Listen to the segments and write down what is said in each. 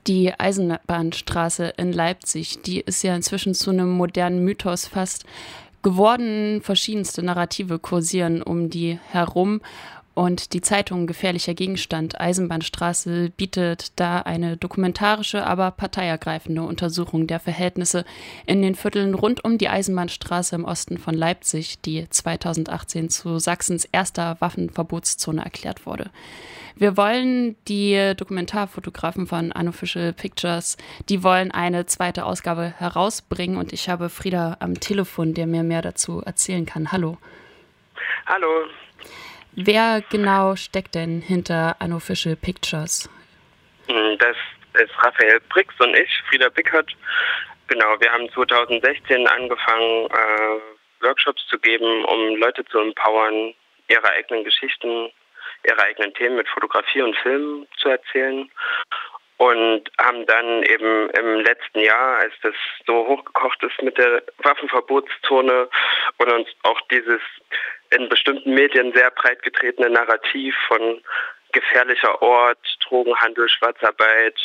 Die Eisenbahnstraße in Leipzig, die ist ja inzwischen zu einem modernen Mythos fast geworden. Verschiedenste Narrative kursieren um die herum. Und die Zeitung Gefährlicher Gegenstand Eisenbahnstraße bietet da eine dokumentarische, aber parteiergreifende Untersuchung der Verhältnisse in den Vierteln rund um die Eisenbahnstraße im Osten von Leipzig, die 2018 zu Sachsens erster Waffenverbotszone erklärt wurde. Wir wollen die Dokumentarfotografen von Unofficial Pictures, die wollen eine zweite Ausgabe herausbringen und ich habe Frieda am Telefon, der mir mehr dazu erzählen kann. Hallo. Hallo. Wer genau steckt denn hinter Unofficial Pictures? Das ist Raphael Brix und ich, Frieda Bickert. Genau, wir haben 2016 angefangen, Workshops zu geben, um Leute zu empowern, ihre eigenen Geschichten, ihre eigenen Themen mit Fotografie und Film zu erzählen. Und haben dann eben im letzten Jahr, als das so hochgekocht ist mit der Waffenverbotszone und uns auch dieses in bestimmten Medien sehr breit getretene Narrativ von gefährlicher Ort, Drogenhandel, Schwarzarbeit,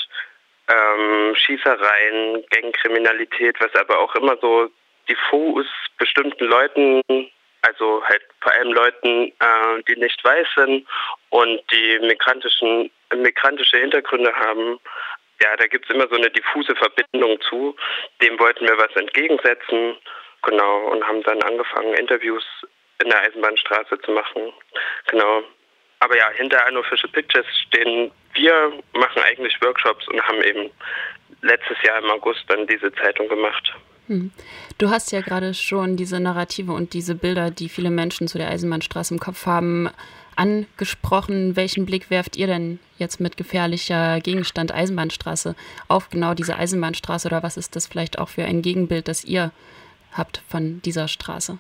Schießereien, Gangkriminalität, was aber auch immer so diffus bestimmten Leuten, also halt vor allem Leuten, die nicht weiß sind und die migrantische Hintergründe haben. Ja, da gibt es immer so eine diffuse Verbindung zu. Dem wollten wir was entgegensetzen, genau, und haben dann angefangen, Interviews in der Eisenbahnstraße zu machen. Genau. Aber ja, hinter Unofficial Pictures stehen wir, machen eigentlich Workshops und haben eben letztes Jahr im August dann diese Zeitung gemacht. Du hast ja gerade schon diese Narrative und diese Bilder, die viele Menschen zu der Eisenbahnstraße im Kopf haben, angesprochen. Welchen Blick werft ihr denn jetzt mit gefährlicher Gegenstand Eisenbahnstraße auf genau diese Eisenbahnstraße oder was ist das vielleicht auch für ein Gegenbild, das ihr habt von dieser Straße?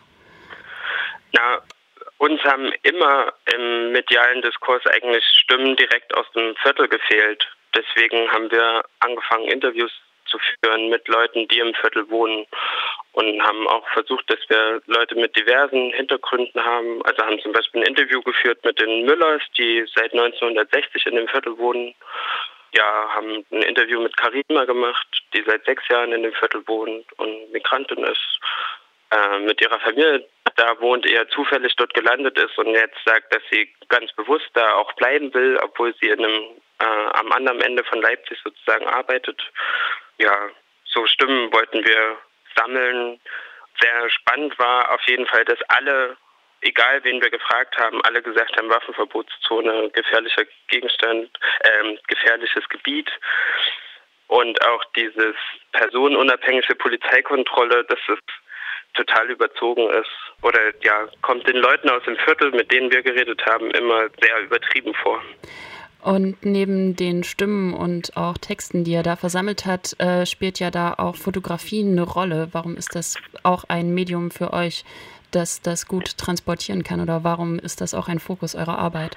Na, uns haben immer im medialen Diskurs eigentlich Stimmen direkt aus dem Viertel gefehlt. Deswegen haben wir angefangen, Interviews zu führen mit Leuten, die im Viertel wohnen und haben auch versucht, dass wir Leute mit diversen Hintergründen haben. Also haben zum Beispiel ein Interview geführt mit den Müllers, die seit 1960 in dem Viertel wohnen. Ja, haben ein Interview mit Karima gemacht, die seit 6 Jahren in dem Viertel wohnt und Migrantin ist. Mit ihrer Familie da wohnt, eher zufällig dort gelandet ist und jetzt sagt, dass sie ganz bewusst da auch bleiben will, obwohl sie in einem am anderen Ende von Leipzig sozusagen arbeitet. Ja, so Stimmen wollten wir sammeln. Sehr spannend war auf jeden Fall, dass alle, egal wen wir gefragt haben, alle gesagt haben, Waffenverbotszone, gefährlicher Gegenstand, gefährliches Gebiet. Und auch dieses personenunabhängige Polizeikontrolle, dass es total überzogen ist oder ja, kommt den Leuten aus dem Viertel, mit denen wir geredet haben, immer sehr übertrieben vor. Und neben den Stimmen und auch Texten, die er da versammelt hat, spielt ja da auch Fotografie eine Rolle. Warum ist das auch ein Medium für euch, das das gut transportieren kann oder warum ist das auch ein Fokus eurer Arbeit?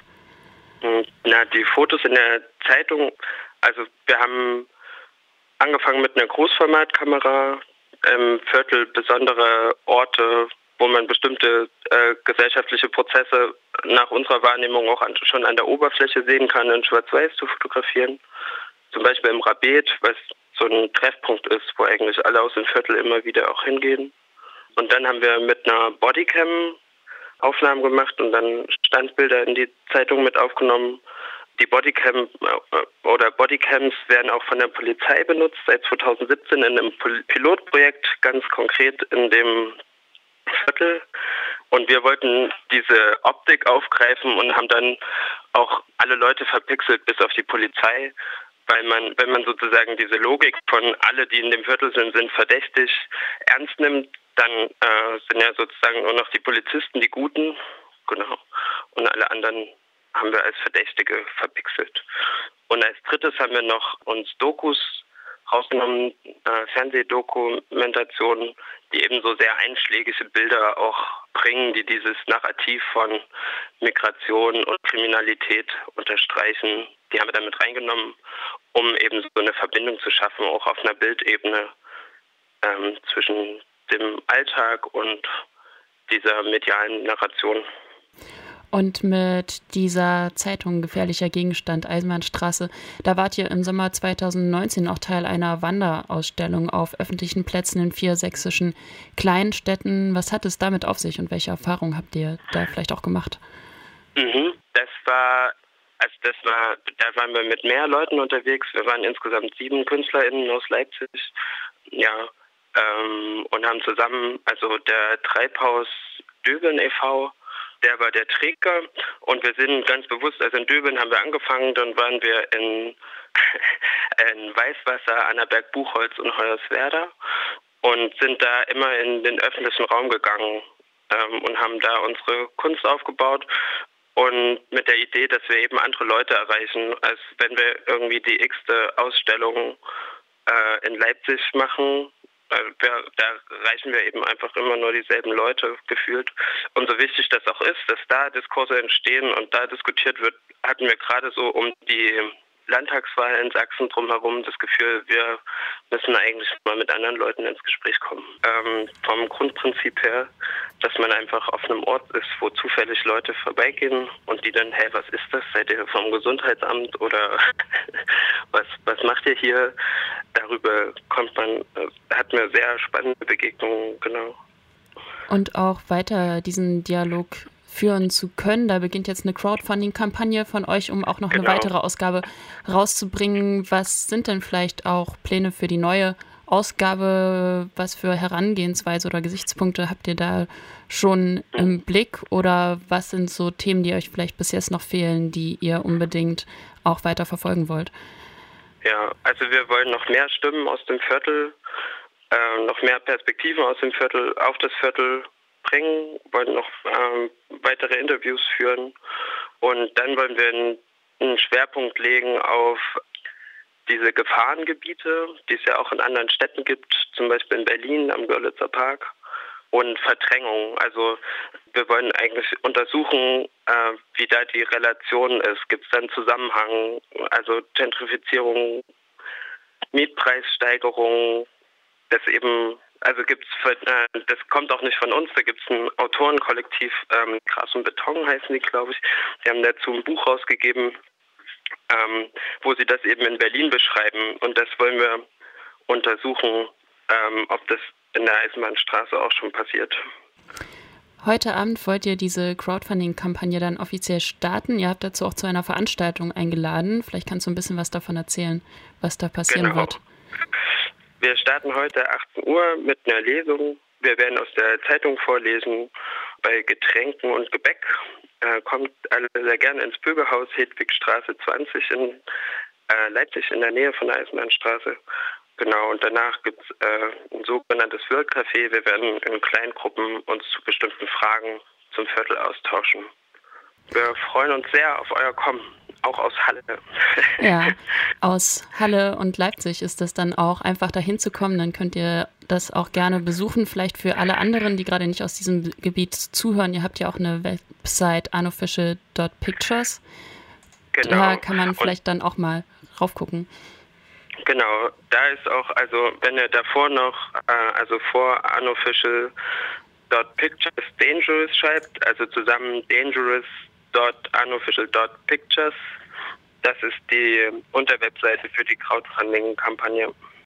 Na, die Fotos in der Zeitung, also wir haben angefangen mit einer Großformatkamera, im Viertel besondere Orte, wo man bestimmte gesellschaftliche Prozesse nach unserer Wahrnehmung auch schon an der Oberfläche sehen kann, in Schwarz-Weiß zu fotografieren. Zum Beispiel im Rabet, was so ein Treffpunkt ist, wo eigentlich alle aus dem Viertel immer wieder auch hingehen. Und dann haben wir mit einer Bodycam Aufnahmen gemacht und dann Standbilder in die Zeitung mit aufgenommen. Die Bodycam oder Bodycams werden auch von der Polizei benutzt, seit 2017 in einem Pilotprojekt, ganz konkret in dem Viertel. Und wir wollten diese Optik aufgreifen und haben dann auch alle Leute verpixelt, bis auf die Polizei, weil man, wenn man sozusagen diese Logik von alle, die in dem Viertel sind verdächtig, ernst nimmt, dann sind ja sozusagen nur noch die Polizisten die Guten, genau, und alle anderen haben wir als Verdächtige verpixelt. Und als drittes haben wir noch uns Dokus rausgenommen, Fernsehdokumentationen, die eben so sehr einschlägige Bilder auch bringen, die dieses Narrativ von Migration und Kriminalität unterstreichen. Die haben wir damit reingenommen, um eben so eine Verbindung zu schaffen, auch auf einer Bildebene zwischen dem Alltag und dieser medialen Narration. Und mit dieser Zeitung Gefährlicher Gegenstand Eisenbahnstraße, da wart ihr im Sommer 2019 auch Teil einer Wanderausstellung auf öffentlichen Plätzen in 4 sächsischen Kleinstädten. Was hat es damit auf sich und welche Erfahrungen habt ihr da vielleicht auch gemacht? Da waren wir mit mehr Leuten unterwegs. Wir waren insgesamt 7 KünstlerInnen aus Leipzig. Ja, und haben zusammen, also der Treibhaus Döbeln e.V., der war der Träger und wir sind ganz bewusst, also in Döbeln haben wir angefangen, dann waren wir in Weißwasser, Annaberg, Buchholz und Hoyerswerda und sind da immer in den öffentlichen Raum gegangen und haben da unsere Kunst aufgebaut und mit der Idee, dass wir eben andere Leute erreichen, als wenn wir irgendwie die x-te Ausstellung in Leipzig machen. Da erreichen wir eben einfach immer nur dieselben Leute gefühlt. Und so wichtig das auch ist, dass da Diskurse entstehen und da diskutiert wird, hatten wir gerade so um die Landtagswahl in Sachsen drumherum das Gefühl, wir müssen eigentlich mal mit anderen Leuten ins Gespräch kommen. Vom Grundprinzip her, dass man einfach auf einem Ort ist, wo zufällig Leute vorbeigehen und die dann, hey, was ist das? Seid ihr vom Gesundheitsamt oder was macht ihr hier? Darüber hat mir sehr spannende Begegnungen, genau. Und auch weiter diesen Dialog führen zu können. Da beginnt jetzt eine Crowdfunding-Kampagne von euch, um auch noch eine weitere Ausgabe rauszubringen. Was sind denn vielleicht auch Pläne für die neue Ausgabe? Was für Herangehensweise oder Gesichtspunkte habt ihr da schon im Blick? Oder was sind so Themen, die euch vielleicht bis jetzt noch fehlen, die ihr unbedingt auch weiter verfolgen wollt? Ja, also wir wollen noch mehr Stimmen aus dem Viertel, noch mehr Perspektiven aus dem Viertel auf das Viertel bringen, wollen noch weitere Interviews führen und dann wollen wir einen Schwerpunkt legen auf diese Gefahrengebiete, die es ja auch in anderen Städten gibt, zum Beispiel in Berlin am Görlitzer Park und Verdrängung. Also wir wollen eigentlich untersuchen, wie da die Relation ist. Gibt es da einen Zusammenhang, also Gentrifizierung, Mietpreissteigerung, das kommt auch nicht von uns, da gibt es ein Autorenkollektiv, Gras und Beton heißen die, glaube ich. Die haben dazu ein Buch rausgegeben, wo sie das eben in Berlin beschreiben. Und das wollen wir untersuchen, ob das in der Eisenbahnstraße auch schon passiert. Heute Abend wollt ihr diese Crowdfunding-Kampagne dann offiziell starten. Ihr habt dazu auch zu einer Veranstaltung eingeladen. Vielleicht kannst du ein bisschen was davon erzählen, was da passieren wird. Wir starten heute 18 Uhr mit einer Lesung. Wir werden aus der Zeitung vorlesen bei Getränken und Gebäck. Kommt alle sehr gerne ins Bürgerhaus Hedwigstraße 20 in Leipzig in der Nähe von der Eisenbahnstraße. Genau, und danach gibt es ein sogenanntes Wirtcafé. Wir werden in Kleingruppen uns zu bestimmten Fragen zum Viertel austauschen. Wir freuen uns sehr auf euer Kommen, auch aus Halle. Ja, aus Halle und Leipzig ist es dann auch einfach dahin zu kommen. Dann könnt ihr das auch gerne besuchen. Vielleicht für alle anderen, die gerade nicht aus diesem Gebiet zuhören. Ihr habt ja auch eine Website unofficial.pictures. Genau. Da kann man vielleicht dann auch mal raufgucken. Genau, da ist auch, also wenn ihr davor noch, also vor unofficial.pictures dangerous schreibt, also zusammen dangerous.unofficial.pictures, das ist die Unterwebseite für die Crowdfunding-Kampagne.